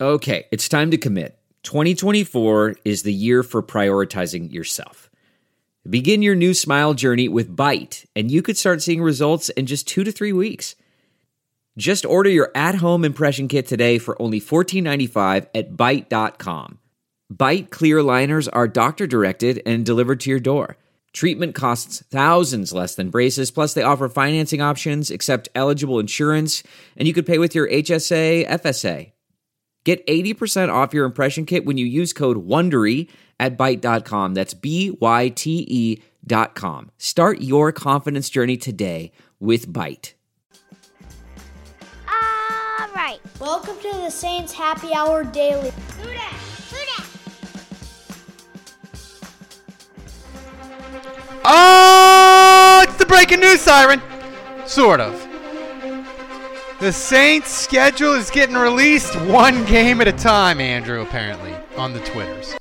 Okay, it's time to commit. 2024 is the year for prioritizing yourself. Begin your new smile journey with Byte, and you could start seeing results in just 2 to 3 weeks. Just order your at-home impression kit today for only $14.95 at Byte.com. Byte clear liners are doctor-directed and delivered to your door. Treatment costs thousands less than braces, plus they offer financing options, accept eligible insurance, and you could pay with your HSA, FSA. Get 80% off your impression kit when you use code WONDERY at Byte.com. That's BYTE.com. Start your confidence journey today with Byte. All right. Welcome to the Saints Happy Hour Daily. Who dat? Oh, it's the breaking news siren. Sort of. The Saints' schedule is getting released one game at a time, Andrew, apparently, on the Twitters.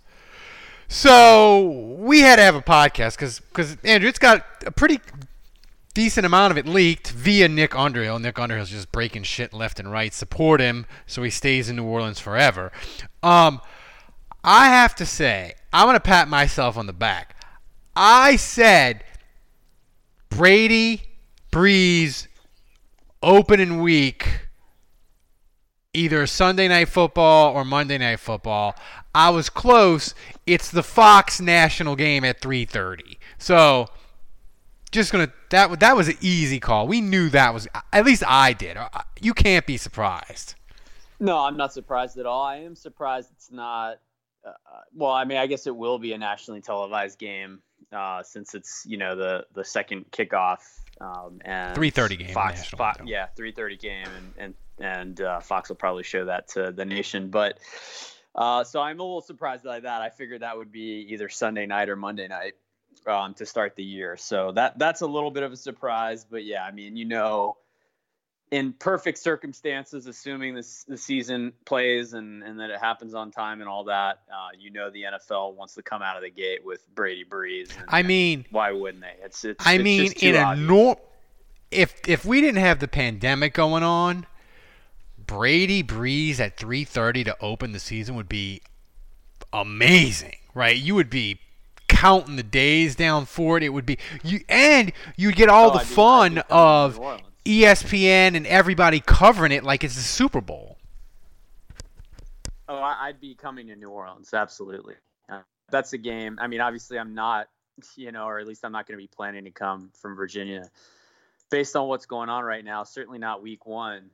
So we had to have a podcast because Andrew, it's got a pretty decent amount of it leaked via Nick Underhill. Nick Underhill's just breaking shit left and right. Support him so he stays in New Orleans forever. I have to say, I'm going to pat myself on the back. I said Brady, Breeze, opening week, either Sunday Night Football or Monday Night Football. I was close. It's the Fox national game at 3:30. So just gonna that was an easy call. We knew that was, at least I did. You can't be surprised. No, I'm not surprised at all. I am surprised it's not. Well, I mean, I guess it will be a nationally televised game since it's the second kickoff. And 3:30 game. Fox 3:30 game, and Fox will probably show that to the nation. But so I'm a little surprised by that. I figured that would be either Sunday night or Monday night to start the year. So that's a little bit of a surprise. But yeah, I mean, in perfect circumstances, assuming the season plays and that it happens on time and all that, the NFL wants to come out of the gate with Brady, Breeze. And why wouldn't they? It's just in a if we didn't have the pandemic going on, Brady, Breeze at 3:30 to open the season would be amazing, right? You would be counting the days down for it. It would be you'd get all the fun of ESPN and everybody covering it like it's the Super Bowl. Oh, I'd be coming to New Orleans, absolutely. That's a game. I mean, obviously I'm not, or at least I'm not going to be planning to come from Virginia based on what's going on right now. Certainly not week one.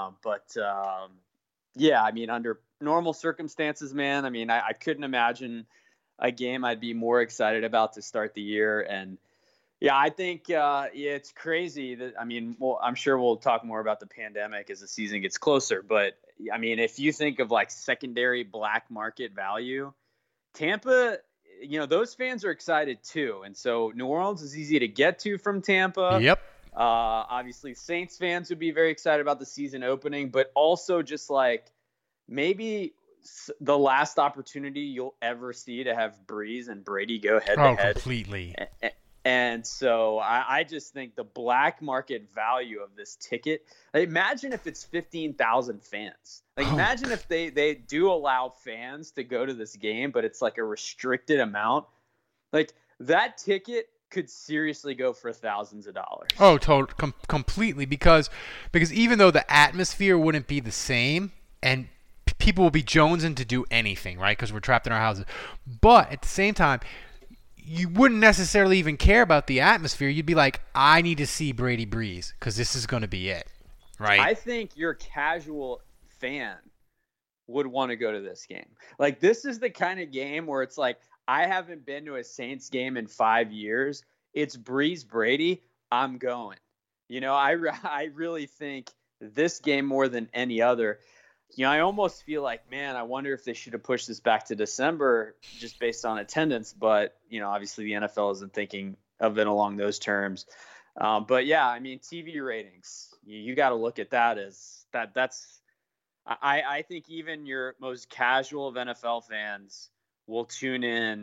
Yeah, I mean, under normal circumstances, man, I mean, I couldn't imagine a game I'd be more excited about to start the year. And yeah, I think it's crazy that, I'm sure we'll talk more about the pandemic as the season gets closer. But, I mean, if you think of like secondary black market value, Tampa, those fans are excited too. And so New Orleans is easy to get to from Tampa. Yep. Obviously, Saints fans would be very excited about the season opening, but also just like maybe the last opportunity you'll ever see to have Breeze and Brady go head to head. Completely. And so I just think the black market value of this ticket, imagine if it's 15,000 fans. Imagine if they do allow fans to go to this game, but it's like a restricted amount. Like that ticket could seriously go for thousands of dollars. Oh, completely. Because even though the atmosphere wouldn't be the same and people will be jonesing to do anything, right? Because we're trapped in our houses. But at the same time, you wouldn't necessarily even care about the atmosphere. You'd be like, I need to see Brady Breeze because this is going to be it, right? I think your casual fan would want to go to this game. Like, this is the kind of game where it's like, I haven't been to a Saints game in 5 years. It's Breeze Brady. I'm going. I really think this game more than any other. I almost feel like, man, I wonder if they should have pushed this back to December just based on attendance. But, obviously the NFL isn't thinking of it along those terms. But, yeah, I mean, TV ratings, you got to look at that as that's I think even your most casual of NFL fans will tune in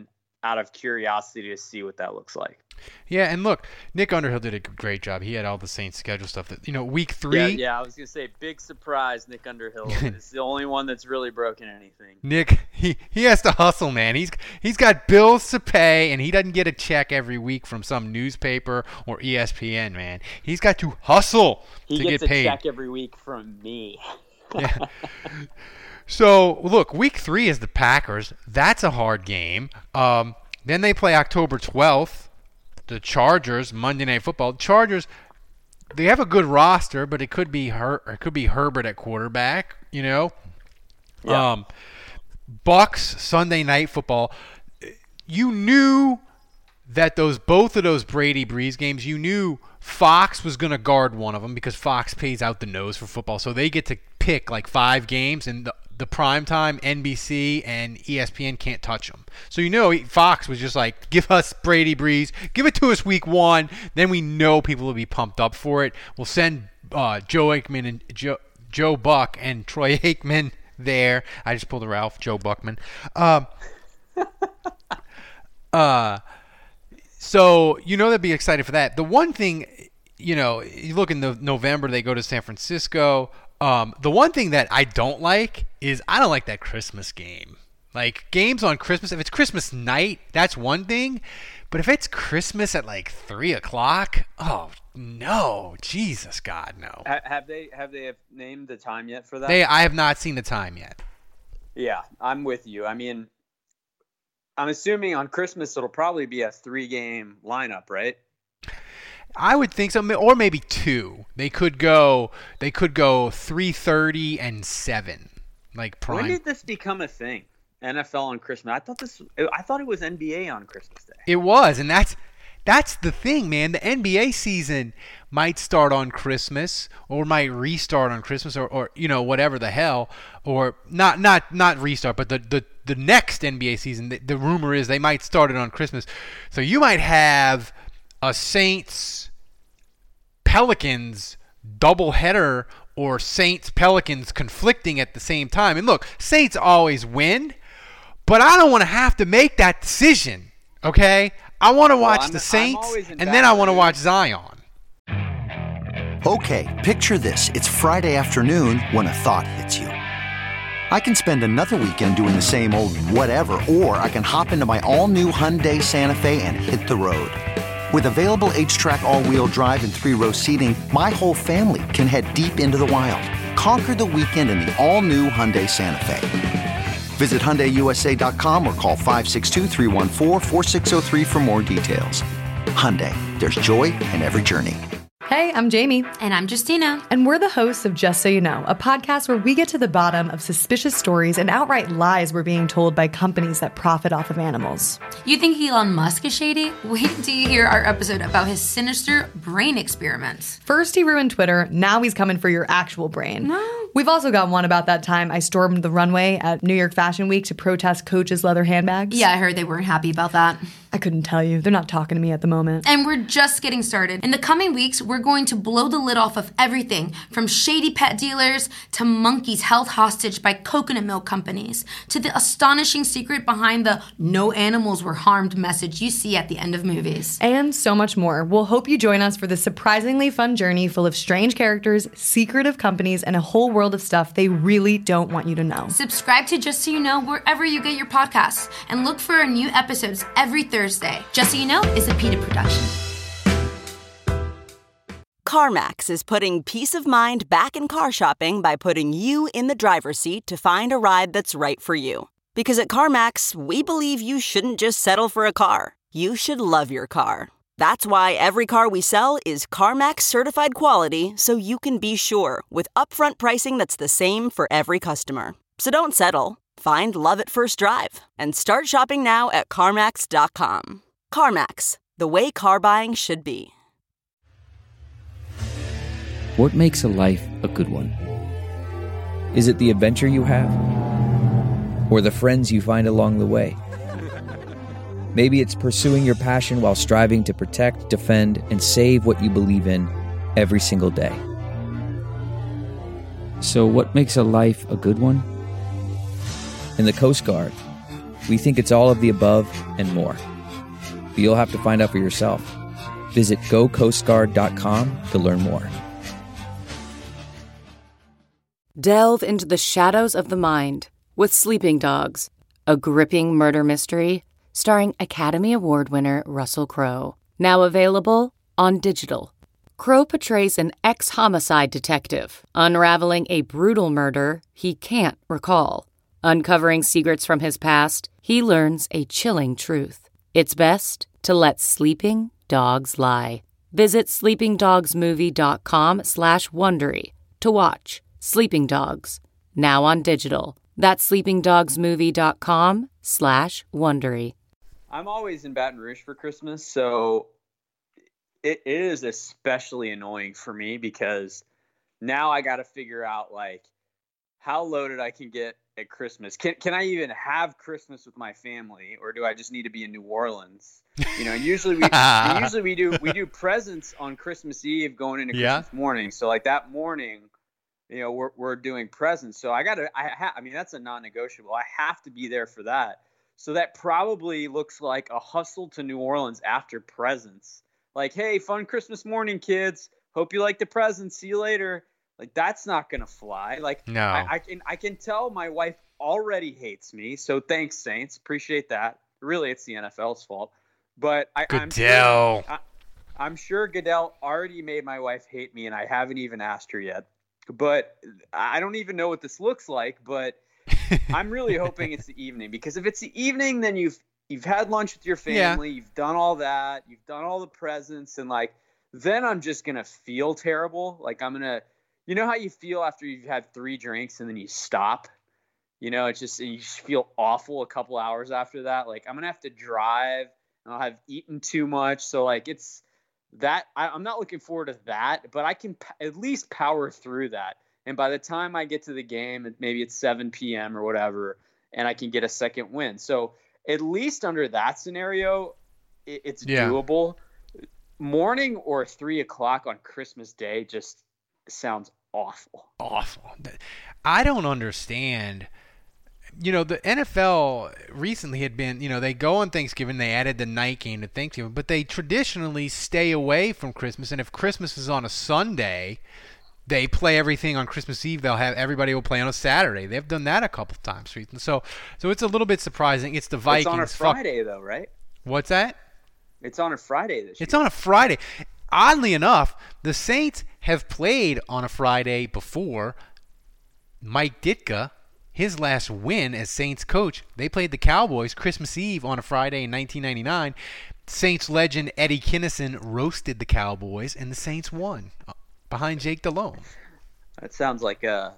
out of curiosity to see what that looks like. Yeah, and look, Nick Underhill did a great job. He had all the Saints schedule stuff that, week 3. Yeah, I was going to say, big surprise, Nick Underhill is the only one that's really broken anything. Nick, he has to hustle, man. He's got bills to pay, and he doesn't get a check every week from some newspaper or ESPN, man. He's got to hustle to get paid. He gets a check every week from me. Yeah. So, look, week 3 is the Packers. That's a hard game. Then they play October 12th, the Chargers, Monday Night Football. The Chargers, they have a good roster, but it could be Herbert at quarterback, Yeah. Bucks, Sunday Night Football. You knew that both of those Brady Breeze games, you knew Fox was going to guard one of them because Fox pays out the nose for football. So they get to pick like 5 games, and the primetime NBC and ESPN can't touch them. So Fox was just like, give us Brady Breeze, give it to us week 1, then we know people will be pumped up for it. We'll send Joe Aikman and Joe Buck and Troy Aikman there. I just pulled a Ralph, Joe Buckman. So they'd be excited for that. The one thing, you look in November, they go to San Francisco. The one thing that I don't like is I don't like that Christmas game. Like, games on Christmas, if it's Christmas night, that's one thing. But if it's Christmas at like 3 o'clock, oh no, Jesus God, no. Have they named the time yet for that? I have not seen the time yet. Yeah, I'm with you. I mean, I'm assuming on Christmas it'll probably be a 3-game lineup, right? I would think so, or maybe 2. They could go 3:30 and 7, like prime. When did this become a thing? NFL on Christmas. I thought it was NBA on Christmas Day. It was, and that's the thing, man. The NBA season might start on Christmas, or might restart on Christmas, or whatever the hell, or not restart, but the next NBA season. The rumor is they might start it on Christmas, so you might have a Saints Pelicans doubleheader, or Saints Pelicans conflicting at the same time. And look, Saints always win, but I don't want to have to make that decision. Okay, I want to watch the Saints, and then I want to watch Zion. Okay, picture this. It's Friday afternoon when a thought hits you. I can spend another weekend doing the same old whatever, or I can hop into my all-new Hyundai Santa Fe and hit the road. With available H-Track all-wheel drive and 3-row seating, my whole family can head deep into the wild. Conquer the weekend in the all-new Hyundai Santa Fe. Visit HyundaiUSA.com or call 562-314-4603 for more details. Hyundai, there's joy in every journey. Hey, I'm Jamie. And I'm Justina. And we're the hosts of Just So You Know, a podcast where we get to the bottom of suspicious stories and outright lies we're being told by companies that profit off of animals. You think Elon Musk is shady? Wait till you hear our episode about his sinister brain experiments. First he ruined Twitter, now he's coming for your actual brain. No. We've also got one about that time I stormed the runway at New York Fashion Week to protest Coach's leather handbags. Yeah, I heard they weren't happy about that. I couldn't tell you. They're not talking to me at the moment. And we're just getting started. In the coming weeks, we're going to blow the lid off of everything from shady pet dealers to monkeys held hostage by coconut milk companies to the astonishing secret behind the "no animals were harmed" message you see at the end of movies. And so much more. We'll hope you join us for this surprisingly fun journey full of strange characters, secretive companies, and a whole world of stuff they really don't want you to know. Subscribe to Just So You Know wherever you get your podcasts and look for our new episodes every Thursday. Just So You Know is a PETA production. CarMax is putting peace of mind back in car shopping by putting you in the driver's seat to find a ride that's right for you. Because at CarMax, we believe you shouldn't just settle for a car. You should love your car. That's why every car we sell is CarMax certified quality, so you can be sure with upfront pricing that's the same for every customer. So don't settle. Find love at first drive and start shopping now at CarMax.com. CarMax, the way car buying should be. What makes a life a good one? Is it the adventure you have? Or the friends you find along the way? Maybe it's pursuing your passion while striving to protect, defend, and save what you believe in every single day. So what makes a life a good one? In the Coast Guard, We think it's all of the above and more. But you'll have to find out for yourself. Visit gocoastguard.com to learn more. Delve into the shadows of the mind with Sleeping Dogs, a gripping murder mystery starring Academy Award winner Russell Crowe. Now available on digital. Crowe portrays an ex-homicide detective unraveling a brutal murder he can't recall. Uncovering secrets from his past, he learns a chilling truth. It's best to let sleeping dogs lie. Visit sleepingdogsmovie.com/Wondery to watch Sleeping Dogs, now on digital. That's sleepingdogsmovie.com/Wondery. I'm always in Baton Rouge for Christmas, so it is especially annoying for me because now I got to figure out like how loaded I can get at Christmas. Can I even have Christmas with my family, or do I just need to be in New Orleans? You know, usually we do presents on Christmas Eve going into Christmas morning. So like that morning, you know, we're doing presents. So I mean, that's a non-negotiable. I have to be there for that. So that probably looks like a hustle to New Orleans after presents. Like, hey, fun Christmas morning, kids. Hope you like the presents. See you later. Like, that's not going to fly. Like, no. I can tell my wife already hates me. So thanks, Saints. Appreciate that. Really, it's the NFL's fault. But I'm sure Goodell already made my wife hate me, and I haven't even asked her yet. But I don't even know what this looks like. But I'm really hoping it's the evening, because if it's the evening, then you've had lunch with your family, you've done all that, you've done all the presents, and like then I'm just gonna feel terrible. Like you know how you feel after you've had 3 drinks and then you stop? You know, you just feel awful a couple hours after that. Like I'm gonna have to drive, and I'll have eaten too much. So like it's that I'm not looking forward to that, but I can at least power through that. And by the time I get to the game, maybe it's 7 p.m. or whatever, and I can get a second win. So at least under that scenario, it's doable. Morning or 3 o'clock on Christmas Day just sounds awful. Awful. I don't understand. You know, the NFL recently had been, you know, they go on Thanksgiving, they added the night game to Thanksgiving, but they traditionally stay away from Christmas. And if Christmas is on a Sunday, they play everything on Christmas Eve. Everybody will play on a Saturday. They've done that a couple times. So it's a little bit surprising. It's the Vikings. It's on a Friday, though, right? What's that? It's on a Friday this year. It's on a Friday. Oddly enough, the Saints have played on a Friday before. Mike Ditka, his last win as Saints coach, they played the Cowboys Christmas Eve on a Friday in 1999. Saints legend Eddie Kinnison roasted the Cowboys, and the Saints won behind Jake Delhomme. That sounds like a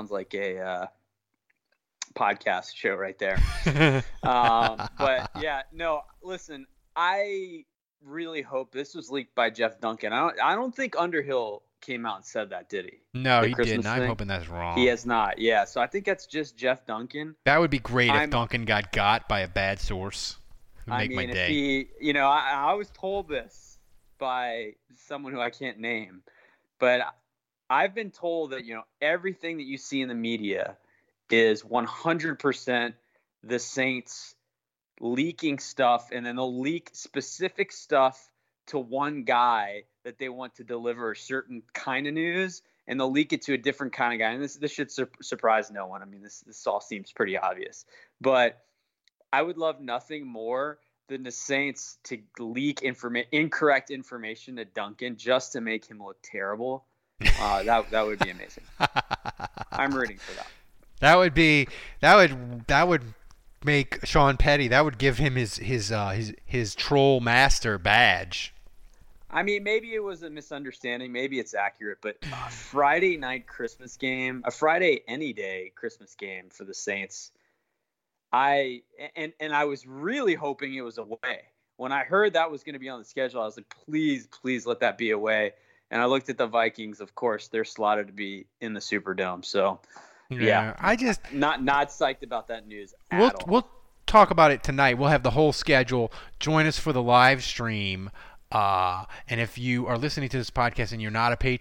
podcast show right there. But yeah, no, listen, I really hope this was leaked by Jeff Duncan. I don't think Underhill came out and said that, did he? No, he didn't. I'm hoping that's wrong. He has not. Yeah, so I think that's just Jeff Duncan. That would be great if Duncan got by a bad source. It would make my day. If he, I was told this by someone who I can't name, but I've been told that, everything that you see in the media is 100% the Saints leaking stuff, and then they'll leak specific stuff to one guy that they want to deliver a certain kind of news, and they'll leak it to a different kind of guy. And this should surprise no one. I mean, this all seems pretty obvious. But I would love nothing more than the Saints to leak incorrect information to Duncan just to make him look terrible. That would be amazing. I'm rooting for that. That would make Sean Petty. That would give him his troll master badge. I mean, maybe it was a misunderstanding. Maybe it's accurate, but a Friday night Christmas game, a Friday any day Christmas game for the Saints. I was really hoping it was away. When I heard that was going to be on the schedule, I was like, please let that be away. And I looked at the Vikings. Of course, they're slotted to be in the Superdome. So, yeah, I just not psyched about that news at all. We'll talk about it tonight. We'll have the whole schedule. Join us for the live stream. And if you are listening to this podcast and you're not a patron,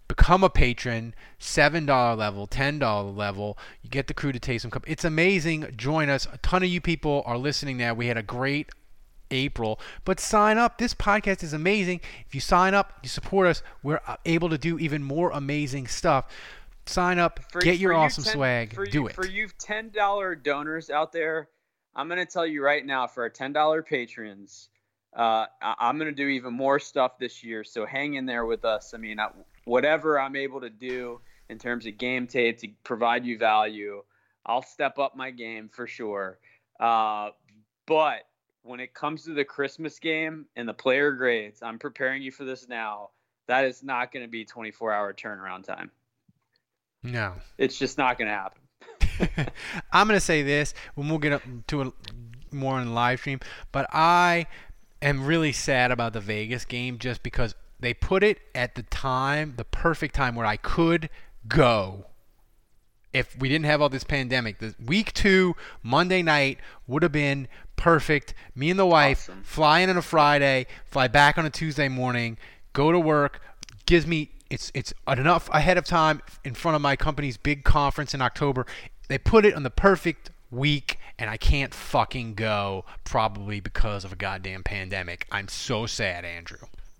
become a patron, $7 level, $10 level. You get the crew to taste some cup. It's amazing. Join us. A ton of you people are listening now. We had a great April, but sign up. This podcast is amazing. If you sign up, you support us, we're able to do even more amazing stuff. Sign up, get your awesome swag, do it. For you $10 donors out there, I'm going to tell you right now, for our $10 patrons, I'm going to do even more stuff this year, so hang in there with us. I mean, whatever I'm able to do in terms of game tape to provide you value, I'll step up my game for sure. But when it comes to the Christmas game and the player grades, I'm preparing you for this now. That is not going to be 24-hour turnaround time. No. It's just not going to happen. I'm going to say this when we'll get up to it more in the live stream, but I am really sad about the Vegas game just because they put it at the time, the perfect time where I could go. If we didn't have all this pandemic, the week 2, Monday night would have been perfect. Me and the wife fly in on a Friday, fly back on a Tuesday morning, go to work, gives me it's enough ahead of time in front of my company's big conference in October. They put it on the perfect week, and I can't fucking go, probably because of a goddamn pandemic. I'm so sad, Andrew.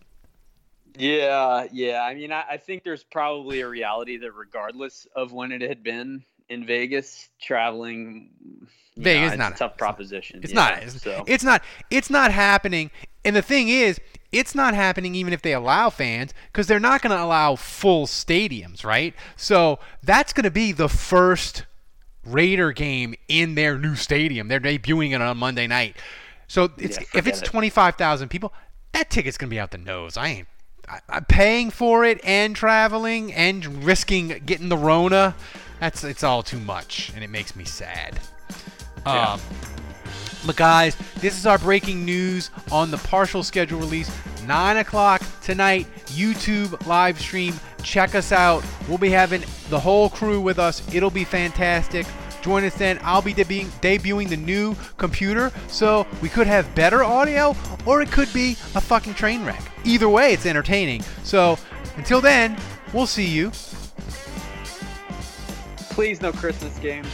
Yeah. I mean, I think there's probably a reality that regardless of when it had been in Vegas, traveling, Vegas it's a tough proposition. It's not happening. And the thing is, it's not happening even if they allow fans, because they're not going to allow full stadiums, right? So that's going to be the first Raider game in their new stadium. They're debuting it on Monday night. So if it's 25,000 people, that ticket's going to be out the nose. I'm paying for it and traveling and risking getting the Rona. It's all too much, and it makes me sad. But guys, this is our breaking news on the partial schedule release. 9 o'clock tonight, YouTube live stream. Check us out. We'll be having the whole crew with us. It'll be fantastic. Join us then. I'll be debuting the new computer, so we could have better audio, or it could be a fucking train wreck. Either way, it's entertaining. So until then, we'll see you. Please, no Christmas games.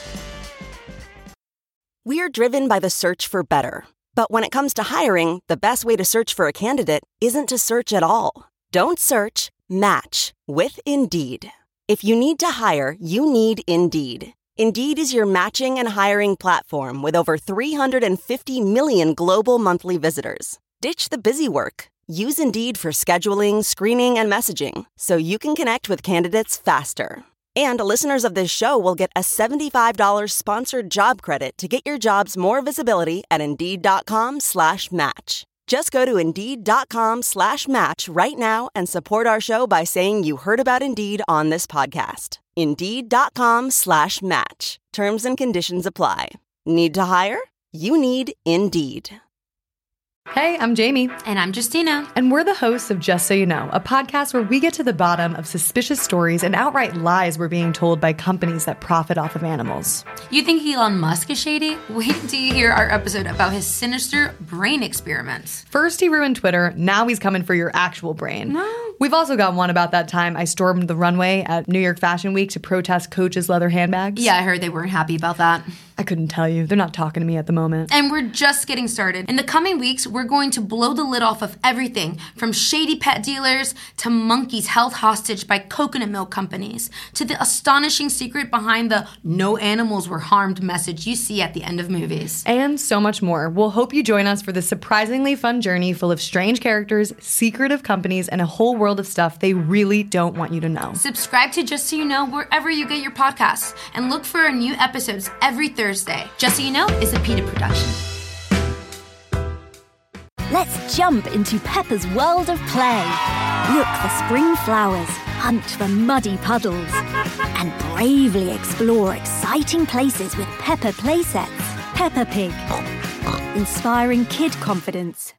We're driven by the search for better. But when it comes to hiring, the best way to search for a candidate isn't to search at all. Don't search, match with Indeed. If you need to hire, you need Indeed. Indeed is your matching and hiring platform with over 350 million global monthly visitors. Ditch the busy work. Use Indeed for scheduling, screening, and messaging so you can connect with candidates faster. And listeners of this show will get a $75 sponsored job credit to get your jobs more visibility at Indeed.com/match. Just go to Indeed.com/match right now and support our show by saying you heard about Indeed on this podcast. Indeed.com/match. Terms and conditions apply. Need to hire? You need Indeed. Hey, I'm Jamie. And I'm Justina. And we're the hosts of Just So You Know, a podcast where we get to the bottom of suspicious stories and outright lies we're being told by companies that profit off of animals. You think Elon Musk is shady? Wait till you hear our episode about his sinister brain experiments. First he ruined Twitter, now he's coming for your actual brain. No. We've also got one about that time I stormed the runway at New York Fashion Week to protest Coach's leather handbags. Yeah, I heard they weren't happy about that. I couldn't tell you. They're not talking to me at the moment. And we're just getting started. In the coming weeks, we're going to blow the lid off of everything from shady pet dealers to monkeys held hostage by coconut milk companies to the astonishing secret behind the "no animals were harmed" message you see at the end of movies. And so much more. We'll hope you join us for this surprisingly fun journey full of strange characters, secretive companies, and a whole world of stuff they really don't want you to know. Subscribe to Just So You Know wherever you get your podcasts and look for our new episodes every Thursday. Just So You Know is a PETA production. Let's jump into Peppa's world of play. Look for spring flowers, hunt for muddy puddles, and bravely explore exciting places with Peppa playsets. Peppa Pig, inspiring kid confidence.